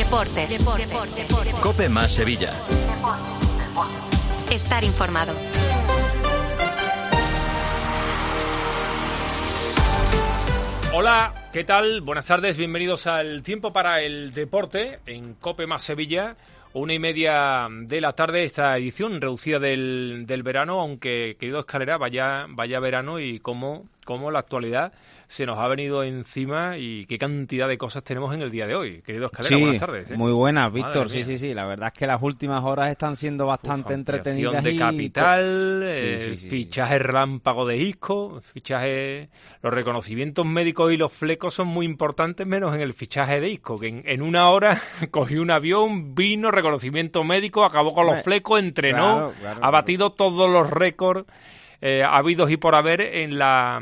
Deportes. COPE más Sevilla. Estar informado. Hola, ¿qué tal? Buenas tardes, bienvenidos al Tiempo para el Deporte en COPE más Sevilla. 1:30 de la tarde, esta edición reducida del verano, aunque, querido Escalera, vaya verano y cómo la actualidad se nos ha venido encima y qué cantidad de cosas tenemos en el día de hoy. Querido Escalera, buenas tardes. Muy buenas, Víctor. Sí. La verdad es que las últimas horas están siendo bastante entretenidas. De capital, fichaje relámpago de Isco, los reconocimientos médicos y los flecos son muy importantes, menos en el fichaje de Isco, que en una hora cogió un avión, vino, reconocimiento médico, acabó con los flecos, entrenó, ha batido todos los récords habidos y por haber en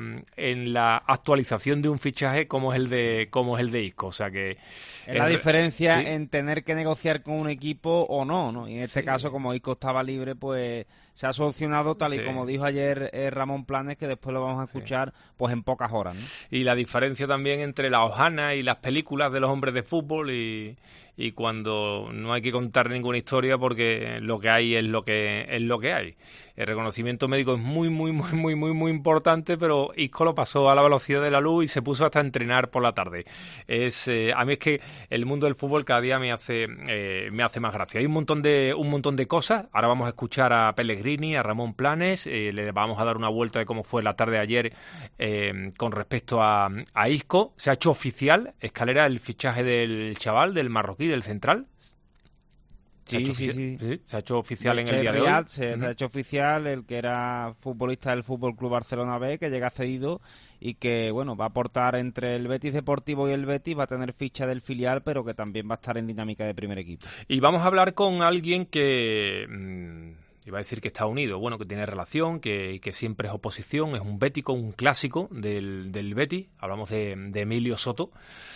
la actualización de un fichaje como es el de Isco. O sea que es la diferencia en tener que negociar con un equipo o no. Y en este caso, como Isco estaba libre, pues se ha solucionado tal y como dijo ayer Ramón Planes, que después lo vamos a escuchar pues en pocas horas, ¿no? Y la diferencia también entre la hojana y las películas de los hombres de fútbol y cuando no hay que contar ninguna historia porque lo que hay es lo que hay. El reconocimiento médico es muy importante, pero Isco lo pasó a la velocidad de la luz y se puso hasta a entrenar por la tarde. A mí es que el mundo del fútbol cada día me hace más gracia. Hay un montón de cosas. Ahora vamos a escuchar a Pellegrini, a Ramón Planes, le vamos a dar una vuelta de cómo fue la tarde de ayer con respecto a Isco. Se ha hecho oficial, Escalera, el fichaje del chaval, del marroquí, del central. Sí. Se ha hecho oficial en el día de hoy. Se ha hecho oficial el que era futbolista del Fútbol Club Barcelona B, que llega cedido y que va a aportar entre el Betis Deportivo y el Betis, va a tener ficha del filial, pero que también va a estar en dinámica de primer equipo. Y vamos a hablar con alguien que iba a decir que está unido, que tiene relación, que siempre es oposición, es un bético, un clásico del Betis. Hablamos de Emilio Soto,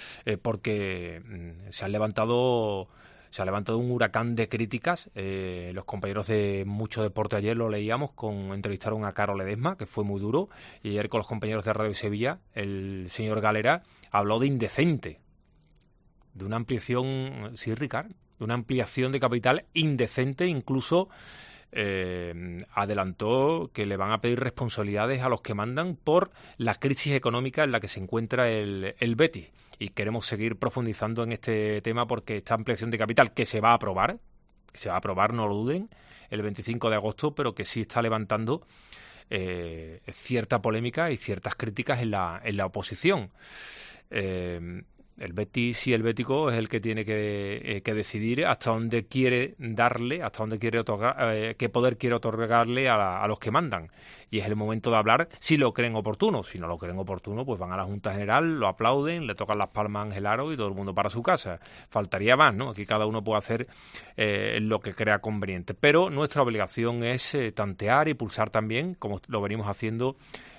porque se ha levantado un huracán de críticas. Los compañeros de Mucho Deporte ayer lo leíamos, entrevistaron a Caro Ledesma, que fue muy duro, y ayer con los compañeros de Radio Sevilla, el señor Galera habló de indecente, de una ampliación, Ricard, de una ampliación de capital indecente, incluso adelantó que le van a pedir responsabilidades a los que mandan por la crisis económica en la que se encuentra el Betis. Y queremos seguir profundizando en este tema porque esta ampliación de capital que se va a aprobar, no lo duden, el 25 de agosto, pero que sí está levantando cierta polémica y ciertas críticas en la oposición. El Betis y el bético es el que tiene que decidir hasta dónde quiere darle, hasta dónde quiere otorgar, qué poder quiere otorgarle a los que mandan. Y es el momento de hablar si lo creen oportuno. Si no lo creen oportuno, pues van a la Junta General, lo aplauden, le tocan las palmas a Ángel Aro y todo el mundo para su casa. Faltaría más, ¿no? Aquí cada uno puede hacer lo que crea conveniente. Pero nuestra obligación es tantear y pulsar también, como lo venimos haciendo,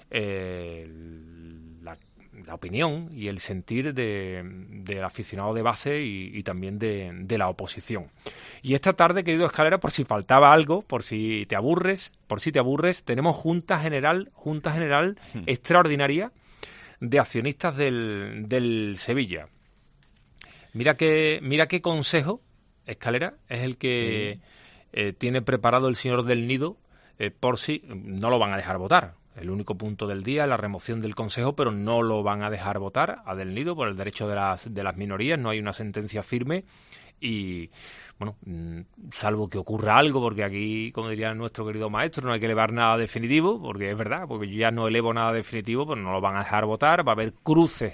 la opinión y el sentir del aficionado de base y también de la oposición. Y esta tarde, querido Escalera, por si faltaba algo, por si te aburres, tenemos Junta General extraordinaria de accionistas del Sevilla. Mira qué consejo, Escalera, es el que tiene preparado el señor del Nido, por si no lo van a dejar votar. El único punto del día es la remoción del Consejo, pero no lo van a dejar votar a Del Nido por el derecho de las minorías. No hay una sentencia firme y, salvo que ocurra algo, porque aquí, como diría nuestro querido maestro, no hay que elevar nada definitivo, porque es verdad, porque yo ya no elevo nada definitivo, pero no lo van a dejar votar. Va a haber cruce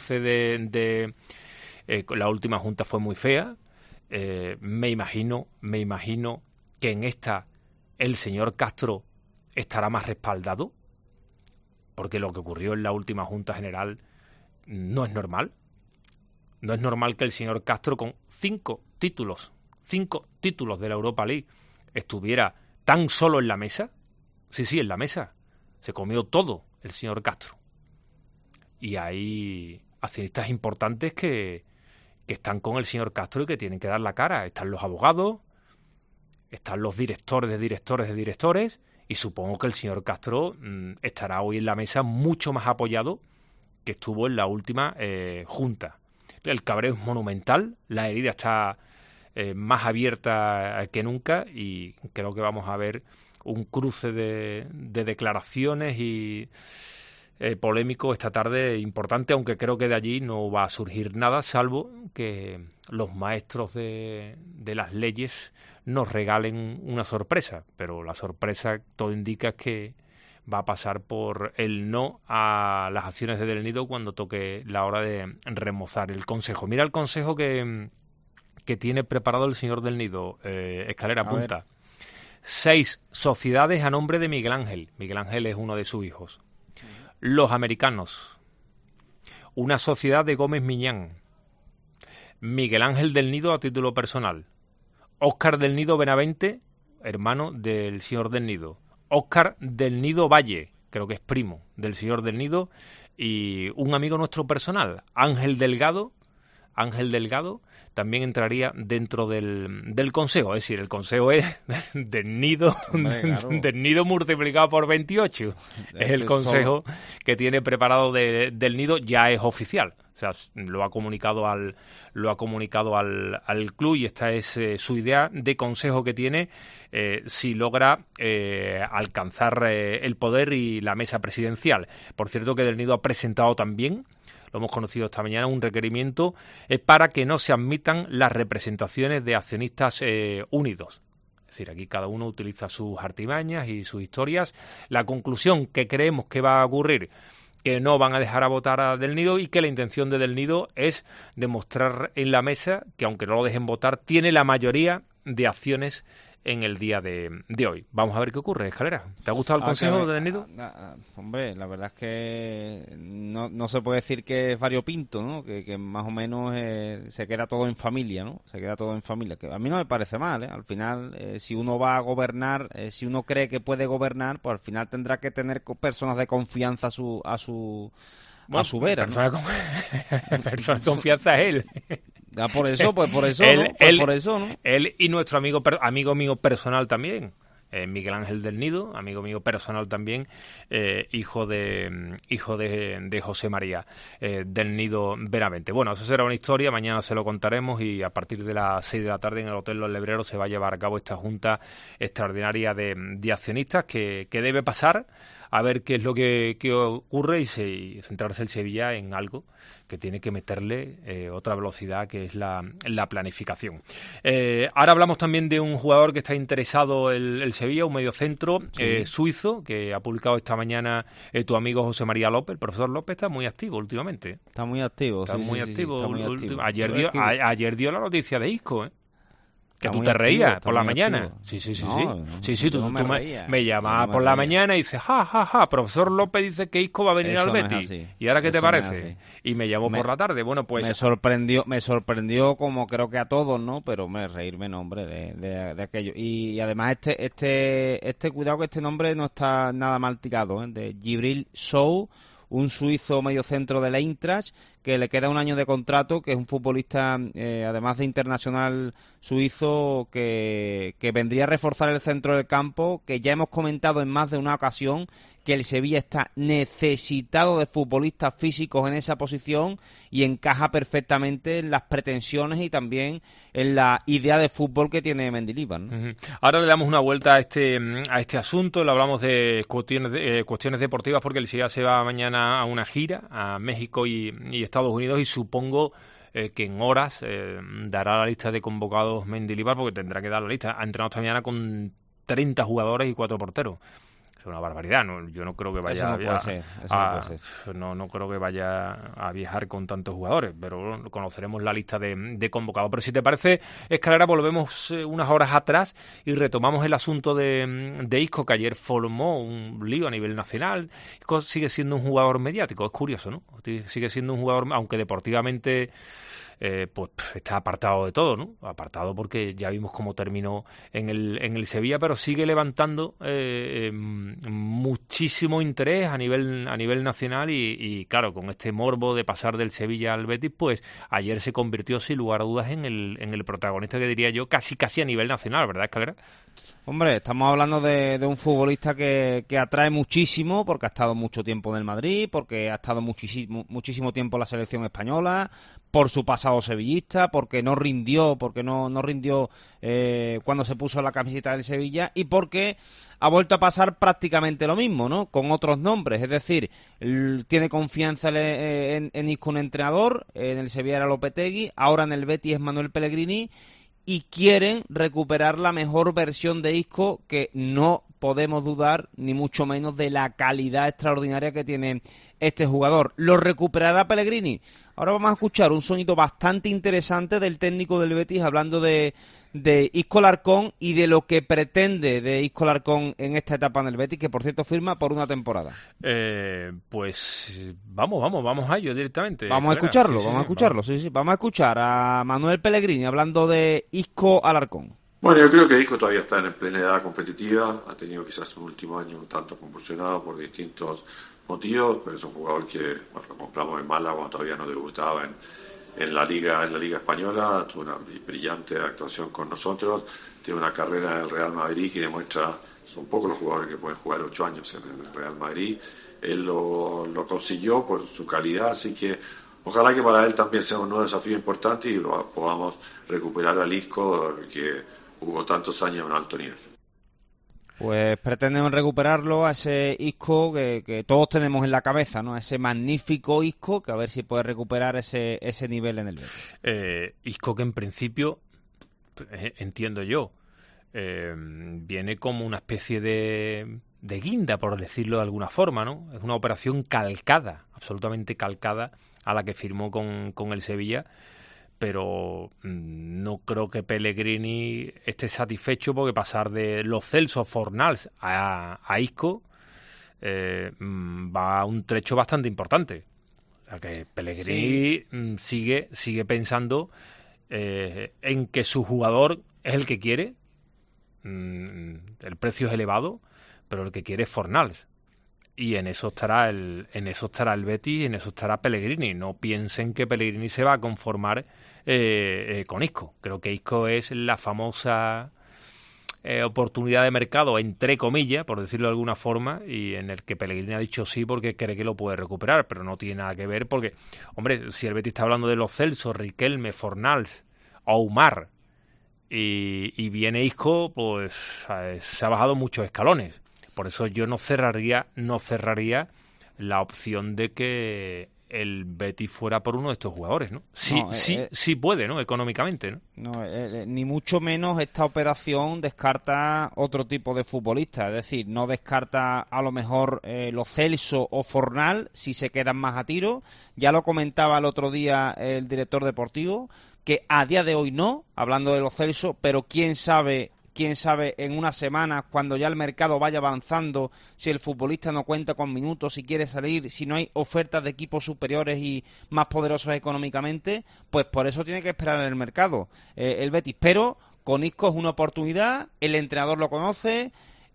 la última junta fue muy fea. Me imagino que en esta el señor Castro estará más respaldado, porque lo que ocurrió en la última Junta General no es normal. No es normal que el señor Castro, con 5 títulos de la Europa League, estuviera tan solo en la mesa. Sí, en la mesa. Se comió todo el señor Castro. Y hay accionistas importantes que están con el señor Castro y que tienen que dar la cara. Están los abogados, están los directores de directores, y supongo que el señor Castro estará hoy en la mesa mucho más apoyado que estuvo en la última junta. el cabreo es monumental, la herida está más abierta que nunca y creo que vamos a ver un cruce de declaraciones y polémico esta tarde importante, aunque creo que de allí no va a surgir nada, salvo que los maestros de las leyes nos regalen una sorpresa, pero la sorpresa todo indica que va a pasar por el no a las acciones de Del Nido cuando toque la hora de remozar el consejo. Mira el consejo que tiene preparado el señor Del Nido, Escalera, apunta. 6 sociedades a nombre de Miguel Ángel. Miguel Ángel es uno de sus hijos. Los Americanos. Una sociedad de Gómez Miñán. Miguel Ángel Del Nido a título personal. Óscar Del Nido Benavente, hermano del señor Del Nido. Óscar Del Nido Valle, creo que es primo del señor Del Nido. Y un amigo nuestro personal, Ángel Delgado, también entraría dentro del consejo. Es decir, el consejo es Del Nido, claro. Del Nido multiplicado por 28. Es el consejo que tiene preparado Del Nido, ya es oficial. O sea, lo ha comunicado al club y esta es su idea de consejo que tiene si logra alcanzar el poder y la mesa presidencial. Por cierto que Del Nido ha presentado también, lo hemos conocido esta mañana, un requerimiento para que no se admitan las representaciones de accionistas unidos. Es decir, aquí cada uno utiliza sus artimañas y sus historias. La conclusión que creemos que va a ocurrir, que no van a dejar a votar a Del Nido y que la intención de Del Nido es demostrar en la mesa que, aunque no lo dejen votar, tiene la mayoría de acciones en el día de hoy. Vamos a ver qué ocurre, Escalera. ¿Te ha gustado el consejo de Del Nido? Hombre, la verdad es que no se puede decir que es variopinto, ¿no? Que más o menos se queda todo en familia, ¿no? Se queda todo en familia. Que a mí no me parece mal, ¿eh? Al final, si uno va a gobernar, si uno cree que puede gobernar, pues al final tendrá que tener personas de confianza a su vera, ¿no? Persona de confianza es él. Ya por eso, ¿no? Por eso, ¿no? Él y nuestro amigo mío personal también, Miguel Ángel Del Nido, amigo mío personal también, hijo de José María Del Nido Benavente. Bueno, eso será una historia, mañana se lo contaremos y a partir de las 6 de la tarde en el Hotel Los Lebreros se va a llevar a cabo esta junta extraordinaria de accionistas que debe pasar a ver qué es lo que ocurre y centrarse el Sevilla en algo que tiene que meterle otra velocidad, que es la planificación. Ahora hablamos también de un jugador que está interesado el Sevilla, un mediocentro suizo, que ha publicado esta mañana tu amigo José María López. El profesor López está muy activo últimamente. Está muy activo. Ayer dio la noticia de Isco, que tú te reías por la mañana. Sí. Tú me llamabas por la mañana y dices, ja, profesor López dice que Isco va a venir al Betis. ¿Y ahora qué te parece? Y me llamó por la tarde. Bueno, pues me sorprendió como creo que a todos, ¿no? Pero reírme, no, hombre, de aquello. Y además este cuidado, que este nombre no está nada mal tirado, de Djibril Sow, un suizo mediocentro del Eintracht, que le queda un año de contrato, que es un futbolista, además de internacional suizo, que vendría a reforzar el centro del campo, que ya hemos comentado en más de una ocasión que el Sevilla está necesitado de futbolistas físicos en esa posición y encaja perfectamente en las pretensiones y también en la idea de fútbol que tiene Mendilibar, ¿no? Uh-huh. Ahora le damos una vuelta a este asunto, le hablamos de cuestiones deportivas, porque el Sevilla se va mañana a una gira a México y Estados Unidos, y supongo que en horas dará la lista de convocados Mendilibar, porque tendrá que dar la lista. Ha entrenado esta mañana con 30 jugadores y 4 porteros. Es una barbaridad, ¿no? Yo no creo que vaya no creo que vaya a viajar con tantos jugadores, pero conoceremos la lista de convocados. Pero si te parece, Escalera, volvemos unas horas atrás y retomamos el asunto de Isco, que ayer formó un lío a nivel nacional. Isco sigue siendo un jugador mediático, es curioso, ¿no? Sigue siendo un jugador, aunque deportivamente pues está apartado de todo, ¿no? Apartado porque ya vimos cómo terminó en el Sevilla, pero sigue levantando muchísimo interés a nivel nacional y claro, con este morbo de pasar del Sevilla al Betis, pues ayer se convirtió sin lugar a dudas en el protagonista, que diría yo casi a nivel nacional, ¿verdad, Escalera? Hombre, estamos hablando de un futbolista que atrae muchísimo, porque ha estado mucho tiempo en el Madrid, porque ha estado muchísimo tiempo en la selección española, por su pasado sevillista, porque no rindió cuando se puso la camiseta del Sevilla, y porque ha vuelto a pasar prácticamente lo mismo, ¿no? Con otros nombres, es decir, tiene confianza en Isco, un entrenador, en el Sevilla era Lopetegui, ahora en el Betis es Manuel Pellegrini, y quieren recuperar la mejor versión de Isco, que no podemos dudar ni mucho menos de la calidad extraordinaria que tiene este jugador. ¿Lo recuperará Pellegrini? Ahora vamos a escuchar un sonido bastante interesante del técnico del Betis hablando de Isco Alarcón y de lo que pretende de Isco Alarcón en esta etapa en el Betis, que por cierto firma por una temporada. Pues vamos a ello directamente. Vamos a escucharlo. Vamos a escuchar a Manuel Pellegrini hablando de Isco Alarcón. Bueno, yo creo que Isco todavía está en plena edad competitiva, ha tenido quizás un último año un tanto convulsionado por distintos motivos, pero es un jugador que lo compramos en Málaga cuando todavía no debutaba en la liga española, tuvo una brillante actuación con nosotros, tiene una carrera en el Real Madrid que demuestra, son pocos los jugadores que pueden jugar 8 años en el Real Madrid, él lo consiguió por su calidad, así que ojalá que para él también sea un nuevo desafío importante y podamos recuperar al Isco que jugó tantos años a un alto nivel. Pues pretenden recuperarlo a ese Isco que todos tenemos en la cabeza, ¿no? Ese magnífico Isco, que a ver si puede recuperar ese nivel en el Betis. Isco que en principio, entiendo yo, viene como una especie de guinda, por decirlo de alguna forma, ¿no? Es una operación calcada, absolutamente calcada, a la que firmó con el Sevilla, pero no creo que Pellegrini esté satisfecho, porque pasar de Lo Celso, Fornals a Isco va a un trecho bastante importante. O sea que Pellegrini sigue pensando en que su jugador es el que quiere. El precio es elevado, pero el que quiere es Fornals. Y en eso estará el Betis, y en eso estará Pellegrini. No piensen que Pellegrini se va a conformar con Isco. Creo que Isco es la famosa oportunidad de mercado, entre comillas, por decirlo de alguna forma, y en el que Pellegrini ha dicho sí porque cree que lo puede recuperar, pero no tiene nada que ver porque, hombre, si el Betis está hablando de Lo Celso, Riquelme, Fornals, Oumar y viene Isco, pues se ha bajado muchos escalones. Por eso yo no cerraría la opción de que el Betis fuera por uno de estos jugadores, ¿no? Sí puede, ¿no? Económicamente, ¿no? No, ni mucho menos esta operación descarta otro tipo de futbolista. Es decir, no descarta a lo mejor Lo Celso o Fornal si se quedan más a tiro. Ya lo comentaba el otro día el director deportivo, que a día de hoy no, hablando de Lo Celso, pero quién sabe en una semana, cuando ya el mercado vaya avanzando, si el futbolista no cuenta con minutos, si quiere salir, si no hay ofertas de equipos superiores y más poderosos económicamente, pues por eso tiene que esperar en el mercado el Betis. Pero con Isco es una oportunidad, el entrenador lo conoce,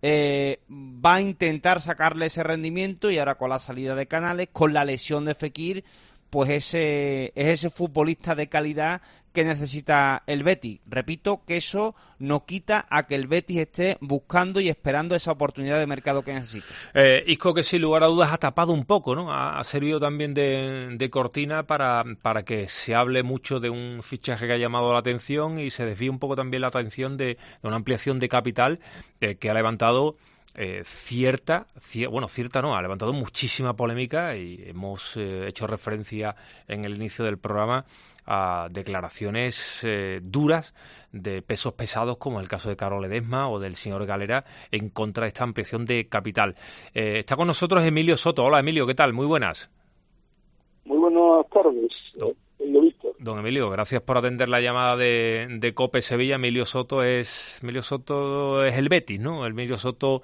va a intentar sacarle ese rendimiento, y ahora con la salida de Canales, con la lesión de Fekir, pues es ese futbolista de calidad que necesita el Betis. Repito que eso no quita a que el Betis esté buscando y esperando esa oportunidad de mercado que necesita. Isco, que sin lugar a dudas ha tapado un poco, ¿no? Ha servido también de cortina para que se hable mucho de un fichaje que ha llamado la atención y se desvíe un poco también la atención de una ampliación de capital que ha levantado cierta no, ha levantado muchísima polémica, y hemos hecho referencia en el inicio del programa a declaraciones duras de pesos pesados, como el caso de Karol Ledesma o del señor Galera, en contra de esta ampliación de capital. Está con nosotros Emilio Soto. Hola, Emilio, ¿qué tal? Muy buenas. Muy buenas tardes. Don Emilio, gracias por atender la llamada de COPE Sevilla. Emilio Soto es el Betis, ¿no? Emilio Soto,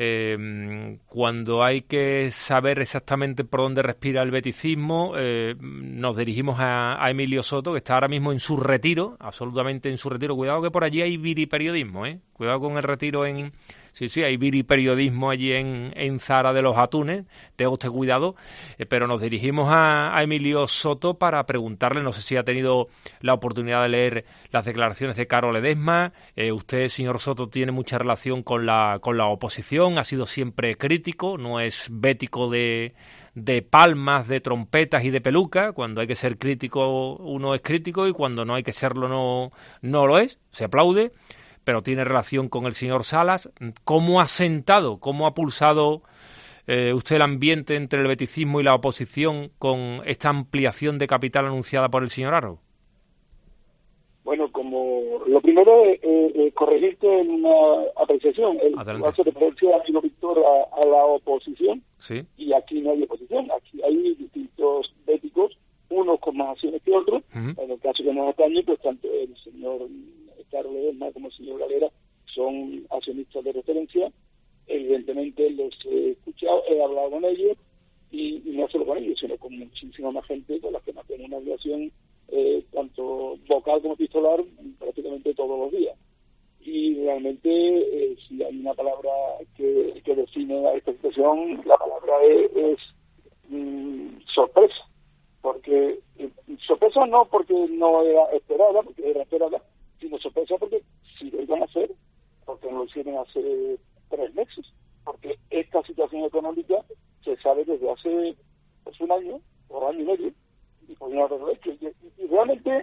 cuando hay que saber exactamente por dónde respira el beticismo, nos dirigimos a Emilio Soto, que está ahora mismo en su retiro, absolutamente en su retiro. Cuidado que por allí hay viriperiodismo, ¿eh? Cuidado con el retiro en Sí, hay viriperiodismo allí en Zara de los Atunes, tenga usted cuidado, pero nos dirigimos a Emilio Soto para preguntarle, no sé si ha tenido la oportunidad de leer las declaraciones de Karol Ledesma. Usted, señor Soto, tiene mucha relación con la oposición, ha sido siempre crítico, no es bético de palmas, de trompetas y de peluca. Cuando hay que ser crítico uno es crítico y cuando no hay que serlo no lo es, se aplaude, pero tiene relación con el señor Salas. ¿Cómo ha sentado, cómo ha pulsado usted el ambiente entre el beticismo y la oposición con esta ampliación de capital anunciada por el señor Haro? Bueno, como lo primero es corregirte en una apreciación. Hace referencia a amigo Víctor a la oposición, sí, y aquí no hay oposición, aquí hay distintos béticos, unos con más acciones que otros. En el caso que nos atañe, pues tanto el señor Karol Ledesma como el señor Galera son accionistas de referencia. Evidentemente los he escuchado, he hablado con ellos, y no solo con ellos, sino con muchísima más gente con la que mantengo una relación tanto vocal como epistolar prácticamente todos los días. Y realmente si hay una palabra que define a esta situación, la palabra es sorpresa. Porque sorpresa no porque no era esperada, porque era esperada, sino sorpresa porque si lo iban a hacer, porque no lo hicieron hace 3 meses, porque esta situación económica se sabe desde hace un año o año y medio, y podrían haberlo hecho. Y realmente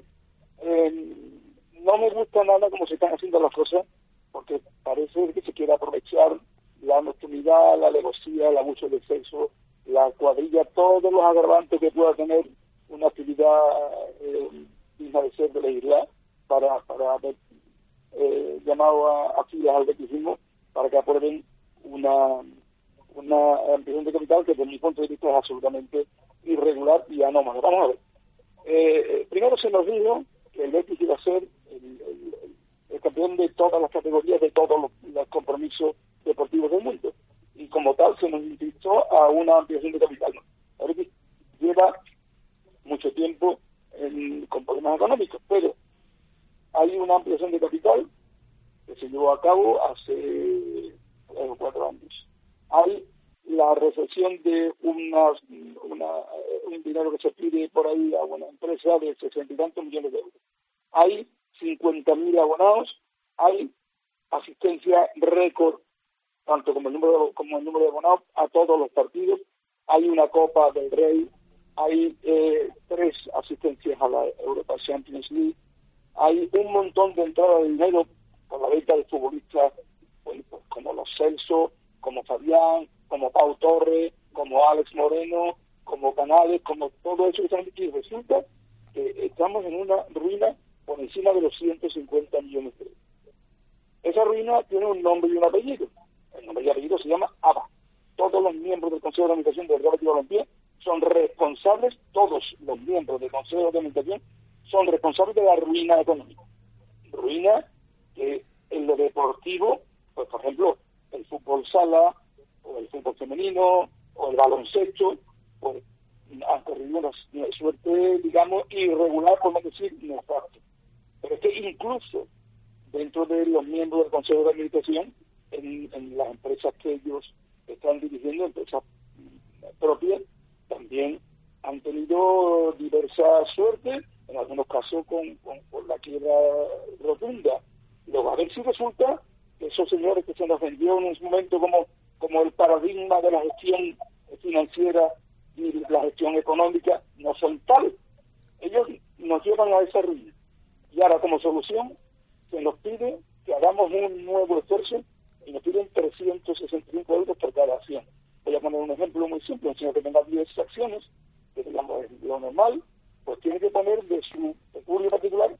no me gusta nada como se están haciendo las cosas, porque parece que se quiere aprovechar la nocturnidad, la alevosía, el abuso del sexo, la cuadrilla, todos los agravantes que pueda tener una actividad digna de ser de legislar para haber llamado a filas al beticismo para que aprueben una ampliación de capital que desde mi punto de vista es absolutamente irregular y anómalo. Vamos a ver. Primero se nos dijo que el Betis iba a ser el campeón de todas las categorías, de todos los compromisos deportivos del mundo. Y como tal se nos invitó a una ampliación de capital. El Betis lleva mucho tiempo con problemas económicos, pero hay una ampliación de capital que se llevó a cabo hace 3 o 4 años. Hay la recepción de un dinero que se pide por ahí a una empresa de 60 y tantos millones de euros. Hay 50.000 abonados, hay asistencia récord, tanto como el número de abonados a todos los partidos, hay una Copa del Rey, hay 3 asistencias a la Europa Champions League, hay un montón de entradas de dinero por la venta de futbolistas, bueno, pues como los Celso, como Fabián, como Pau Torres, como Alex Moreno, como Canales, como todo eso que están aquí. Resulta que estamos en una ruina por encima de los 150 millones de euros. Esa ruina tiene un nombre y un apellido. El nombre y apellido se llama ABA. Todos los miembros del Consejo de Administración del Real Betis Balompié son responsables, todos los miembros del Consejo de Administración son responsables de la ruina económica. Ruina que en lo deportivo, pues por ejemplo, el fútbol sala, o el fútbol femenino, o el baloncesto, pues han corrido una suerte, digamos, irregular, por no decir nefasto. Pero es que incluso dentro de los miembros del Consejo de Administración, en las empresas que ellos están dirigiendo, empresas propias, también han tenido diversa suerte, en algunos casos con la quiebra rotunda. Luego, a ver si resulta que esos señores que se nos vendió en un momento como el paradigma de la gestión financiera y la gestión económica no son tales. Ellos nos llevan a esa ruina. Y ahora, como solución, se nos pide que hagamos un nuevo esfuerzo y nos piden 365 euros por cada acción. Voy a poner un ejemplo muy simple. Un señor que tenga 10 acciones, que digamos es lo normal, pues tiene que poner de su peculio particular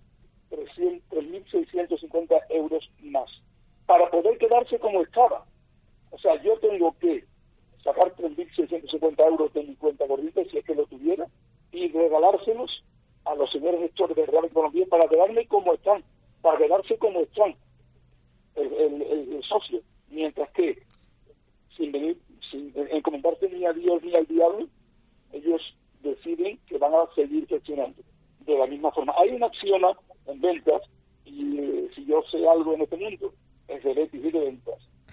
3.650 euros más para poder quedarse como estaba. O sea, yo tengo que sacar 3.650 euros de mi cuenta corriente, si es que lo tuviera, y regalárselos a los señores gestores de Real Betis Balompié para quedarme como están, para quedarse como están el socio, mientras que sin encomendarse ni a Dios ni al diablo, ellos deciden que van a seguir gestionando de la misma forma. Hay una axioma en ventas, y si yo sé algo en este mundo, es de Betis y de ventas.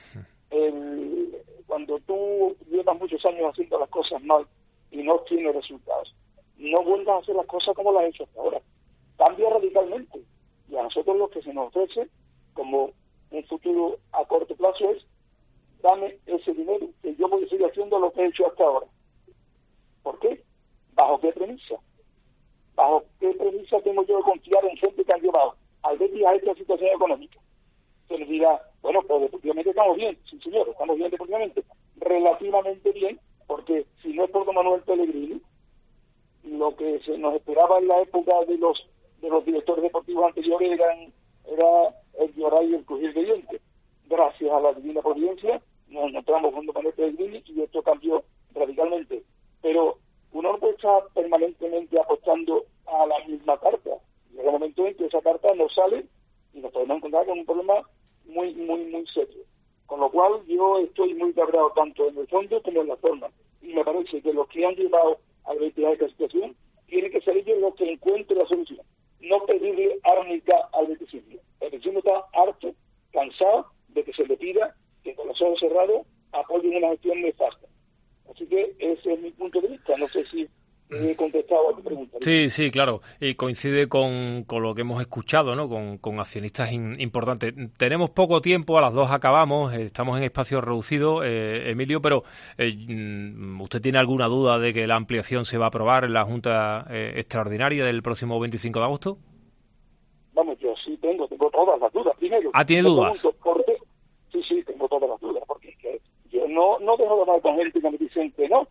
Cuando tú llevas muchos años haciendo las cosas mal y no tienes resultados, no vuelvas a hacer las cosas como las has hecho hasta ahora. Cambia radicalmente. Y a nosotros lo que se nos ofrece como un futuro a corto plazo es: dame ese dinero, que yo voy a seguir haciendo lo que he hecho hasta ahora. ¿Por qué? ¿Bajo qué premisa? ¿Bajo qué premisa tengo yo de confiar en gente que han llevado al Betis a esta situación económica? Se les dirá, bueno, pues deportivamente estamos bien. Sí, señor, estamos bien deportivamente. Relativamente bien, porque si no es por don Manuel Pellegrini, lo que se nos esperaba en la época de los directores deportivos anteriores era el llorar y el crujir de dientes. Gracias a la divina providencia nos encontramos con don Manuel Pellegrini y esto cambió radicalmente. Pero uno no puede estar permanentemente apostando a la misma carta. Llega un momento en que esa carta no sale y nos podemos encontrar con un problema muy, muy, muy serio. Con lo cual yo estoy muy cabreado tanto en el fondo como en la forma. Y me parece que los que han llevado al Betis a esta situación tienen que ser ellos los que encuentren la solución. No pedirle árnica al betisismo. El betisismo está harto, cansado de que se le pida que con los ojos cerrados apoyen una gestión nefasta. Así que ese es mi punto de vista. No sé si he contestado a tu pregunta. Sí, claro. Y coincide con lo que hemos escuchado, ¿no? Con accionistas importantes. Tenemos poco tiempo, a las 2 acabamos, estamos en espacio reducido, Emilio, pero ¿usted tiene alguna duda de que la ampliación se va a aprobar en la Junta Extraordinaria del próximo 25 de agosto? Vamos, yo sí tengo todas las dudas. Primero, ¿tiene dudas? ¿Por qué? Sí, tengo todas las dudas, porque es que yo no dejo de hablar con gente que me dicen que no,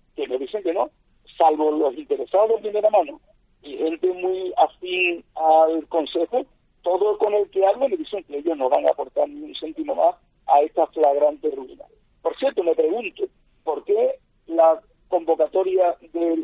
salvo los interesados de primera mano y gente muy afín al Consejo, todo con el que hablo me dicen que ellos no van a aportar ni un céntimo más a esta flagrante ruina. Por cierto, me pregunto, ¿por qué la convocatoria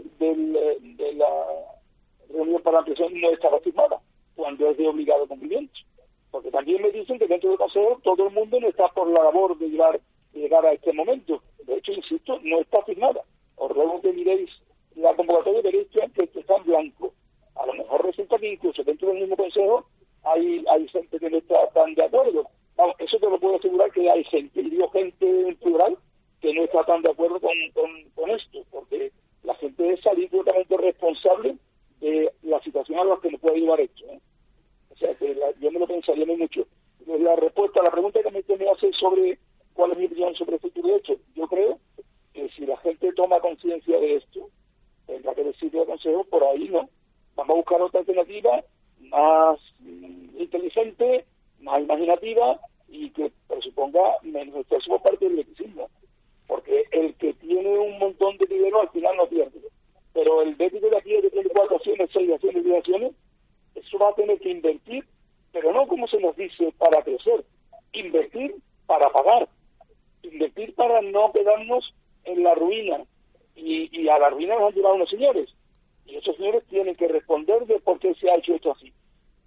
de la reunión para la ampliación no estaba firmada cuando es de obligado cumplimiento? Porque también me dicen que dentro del Consejo todo el mundo no está por la labor de llegar a este momento. De hecho, insisto, no está firmada. Os ruego que miréis la convocatoria, veréis que está en blanco. A lo mejor resulta que incluso dentro del mismo Consejo hay gente que no está tan de acuerdo. Vamos, eso te lo puedo asegurar, que hay gente, y digo gente en plural, que no está tan de acuerdo con esto, porque la gente es salir totalmente responsable de la situación a la que nos puede llevar esto, ¿eh? O sea, que yo me lo pensaría muy mucho. La respuesta a la pregunta que me hace sobre cuál es mi opinión sobre el futuro de esto, yo creo que si la gente toma conciencia de esto, tendrá que decirle al Consejo, por ahí no. Vamos a buscar otra alternativa más inteligente, más imaginativa y que presuponga menos esfuerzo por parte del betisismo. Porque el que tiene un montón de dinero al final no pierde. Pero el Betis de aquí, que tiene 4 acciones, 6 acciones, 10 acciones, eso va a tener que invertir, pero no como se nos dice para crecer, invertir para pagar, invertir para no quedarnos en la ruina. Y a la ruina nos han llevado unos señores. Y esos señores tienen que responder de por qué se ha hecho esto así.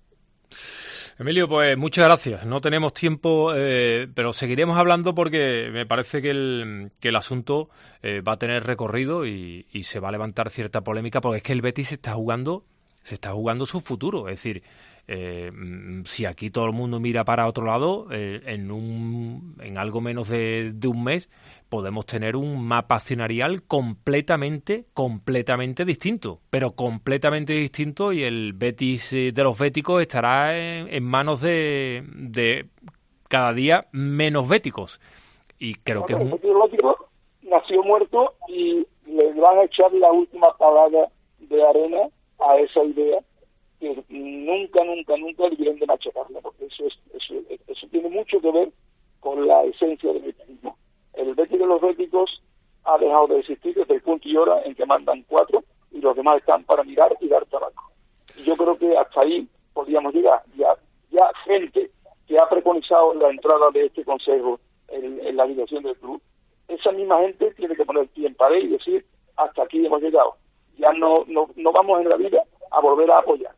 Emilio, pues muchas gracias. No tenemos tiempo, pero seguiremos hablando porque me parece que el asunto va a tener recorrido y se va a levantar cierta polémica, porque es que el Betis se está jugando su futuro. Es decir, si aquí todo el mundo mira para otro lado, en algo menos de un mes podemos tener un mapa accionarial completamente distinto, pero completamente distinto, y el Betis de los béticos estará en manos de cada día menos béticos. Y creo que es el Betis de los béticos nació muerto y le van a echar la última palabra de arena a esa idea que nunca debieron de machacarla, porque eso tiene mucho que ver con la esencia del betisismo. El Betis de los béticos ha dejado de existir desde el punto y hora en que mandan 4 y los demás están para mirar y dar trabajo. Y yo creo que hasta ahí podríamos llegar. Ya gente que ha preconizado la entrada de este consejo en la dirección del club, esa misma gente tiene que poner pie en pared y decir, hasta aquí hemos llegado. Ya no vamos en la vida a volver a apoyar.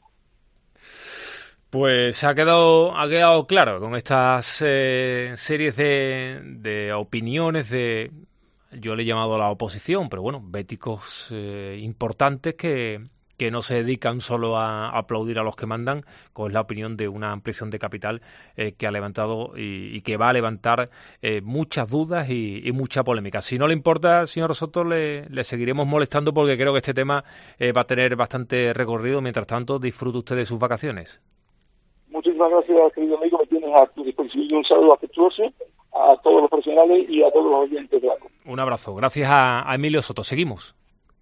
Pues ha quedado claro con estas series de opiniones yo le he llamado la oposición, pero bueno, béticos importantes que que no se dedican solo a aplaudir a los que mandan, con la opinión de una ampliación de capital que ha levantado y que va a levantar muchas dudas y mucha polémica. Si no le importa, señor Soto, le seguiremos molestando porque creo que este tema va a tener bastante recorrido. Mientras tanto, disfrute usted de sus vacaciones. Muchísimas gracias, querido amigo, me tienes a tu disposición. Un saludo afectuoso a todos los profesionales y a todos los oyentes de ACO. Un abrazo. Gracias a Emilio Soto. Seguimos.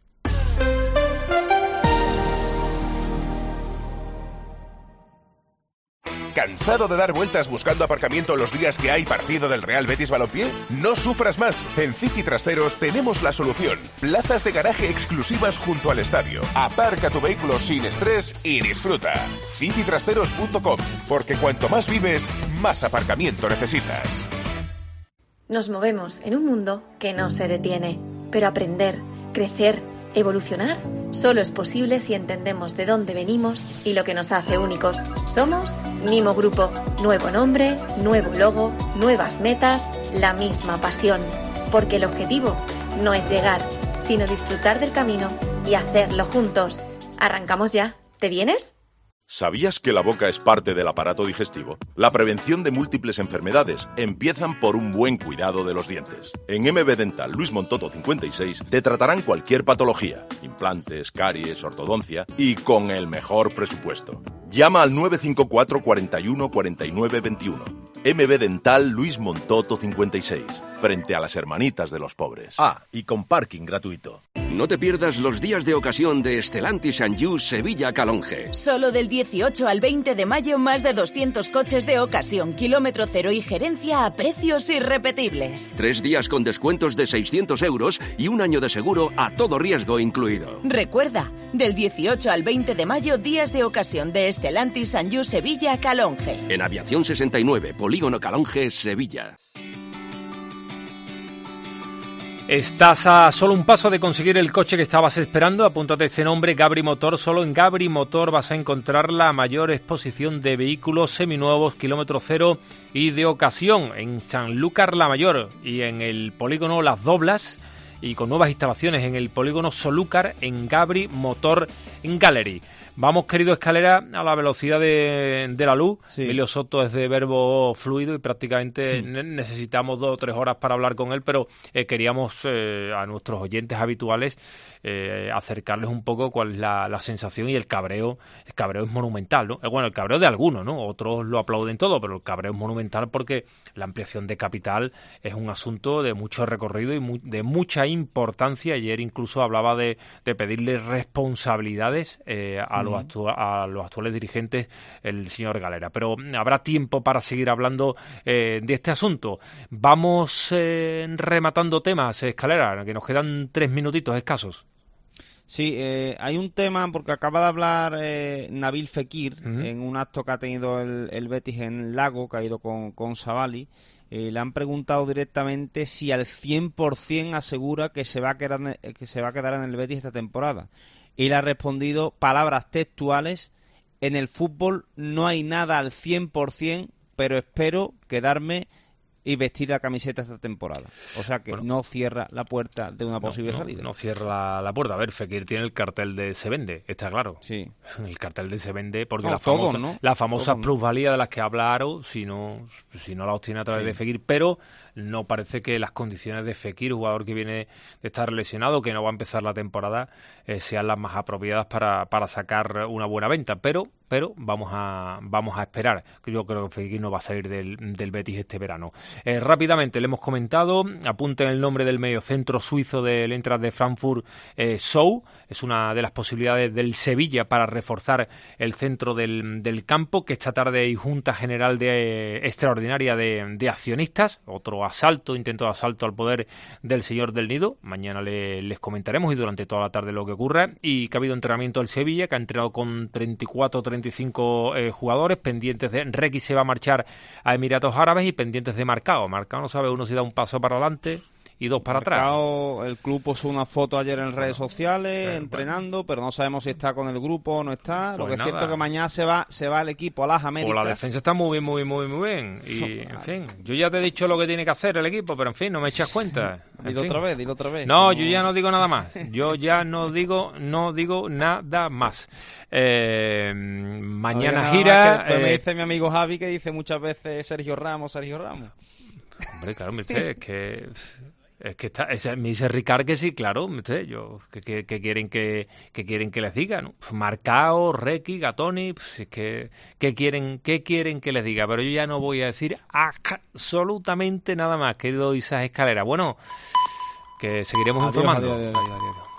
¿Cansado de dar vueltas buscando aparcamiento los días que hay partido del Real Betis Balompié? No sufras más. En City Trasteros tenemos la solución. Plazas de garaje exclusivas junto al estadio. Aparca tu vehículo sin estrés y disfruta. citytrasteros.com, porque cuanto más vives, más aparcamiento necesitas. Nos movemos en un mundo que no se detiene, pero aprender, crecer, evolucionar solo es posible si entendemos de dónde venimos y lo que nos hace únicos. Somos Mimo Grupo. Nuevo nombre, nuevo logo, nuevas metas, la misma pasión. Porque el objetivo no es llegar, sino disfrutar del camino y hacerlo juntos. ¿Arrancamos ya? ¿Te vienes? ¿Sabías que la boca es parte del aparato digestivo? La prevención de múltiples enfermedades empiezan por un buen cuidado de los dientes. En MB Dental Luis Montoto 56 te tratarán cualquier patología, implantes, caries, ortodoncia y con el mejor presupuesto. Llama al 954 41 49 21. MB Dental Luis Montoto 56, frente a las Hermanitas de los Pobres. Ah, y con parking gratuito. No te pierdas los días de ocasión de Stellantis Anjou Sevilla Calonge. Solo del 18 al 20 de mayo, más de 200 coches de ocasión, kilómetro cero y gerencia a precios irrepetibles. 3 días con descuentos de 600 euros y un año de seguro a todo riesgo incluido. Recuerda, del 18 al 20 de mayo, días de ocasión de Stellantis Anjou Sevilla Calonge. En Aviación 69, Polígono Calonge, Sevilla. Estás a solo un paso de conseguir el coche que estabas esperando. Apúntate este nombre, Gabri Motor. Solo en Gabri Motor vas a encontrar la mayor exposición de vehículos seminuevos, kilómetro cero y de ocasión en Sanlúcar la Mayor y en el polígono Las Doblas, y con nuevas instalaciones en el polígono Solúcar en Gabri Motor Gallery. Vamos, querido Escalera, a la velocidad de la luz. Sí. Emilio Soto es de verbo fluido y prácticamente necesitamos 2 o 3 horas para hablar con él, pero queríamos a nuestros oyentes habituales acercarles un poco cuál es la sensación y el cabreo. El cabreo es monumental, ¿no? Bueno, el cabreo de algunos, ¿no? Otros lo aplauden todo, pero el cabreo es monumental porque la ampliación de capital es un asunto de mucho recorrido y de mucha importancia. Ayer incluso hablaba de pedirle responsabilidades a los actuales dirigentes, el señor Galera. Pero habrá tiempo para seguir hablando de este asunto. Vamos rematando temas, Escalera, que nos quedan 3 minutitos escasos. Sí, hay un tema, porque acaba de hablar Nabil Fekir en un acto que ha tenido el Betis en Lago, que ha ido con Savali. Le han preguntado directamente si al 100% asegura que se va a quedar en el Betis esta temporada. Y le ha respondido, palabras textuales: en el fútbol no hay nada al 100%, pero espero quedarme y vestir la camiseta esta temporada. O sea que no cierra la puerta de una posible salida. No cierra la puerta. A ver, Fekir tiene el cartel de Se Vende, está claro. Sí. El cartel de Se Vende, porque la famosa plusvalía de las que habla Aro, si no la obtiene a través de Fekir, pero no parece que las condiciones de Fekir, jugador que viene de estar lesionado, que no va a empezar la temporada, sean las más apropiadas para sacar una buena venta. Pero vamos a esperar. Yo creo que Fekir no va a salir del Betis este verano. Rápidamente, le hemos comentado, apunten el nombre del mediocentro suizo del Eintracht de Frankfurt, Sou. Es una de las posibilidades del Sevilla para reforzar el centro del campo, que esta tarde hay Junta General extraordinaria de accionistas. Otro intento de asalto al poder del señor del Nido. Mañana les comentaremos y durante toda la tarde lo que ocurra. Y que ha habido entrenamiento del Sevilla, que ha entrenado con 35 jugadores, pendientes de Requi, se va a marchar a Emiratos Árabes, y pendientes de Marcao. Marcao no sabe uno si da un paso para adelante y 2 para atrás. El club puso una foto ayer en redes sociales, entrenando, pero no sabemos si está con el grupo o no está. Lo que es cierto que mañana se va el equipo a las Américas. La defensa está muy bien. Y, en fin, yo ya te he dicho lo que tiene que hacer el equipo, pero en fin, no me echas cuenta. Dilo otra vez. No, yo ya no digo nada más. Yo ya no digo nada más. Mañana gira... me dice mi amigo Javi que dice muchas veces Sergio Ramos. Hombre, claro, es que está, me dice Ricard que sí, claro, yo que quieren que les diga, ¿no? Marcao, Requi, Gatoni, es que ¿qué quieren que les diga? Pero yo ya no voy a decir absolutamente nada más, querido Isaac Escalera. Bueno, que seguiremos informando. Adiós.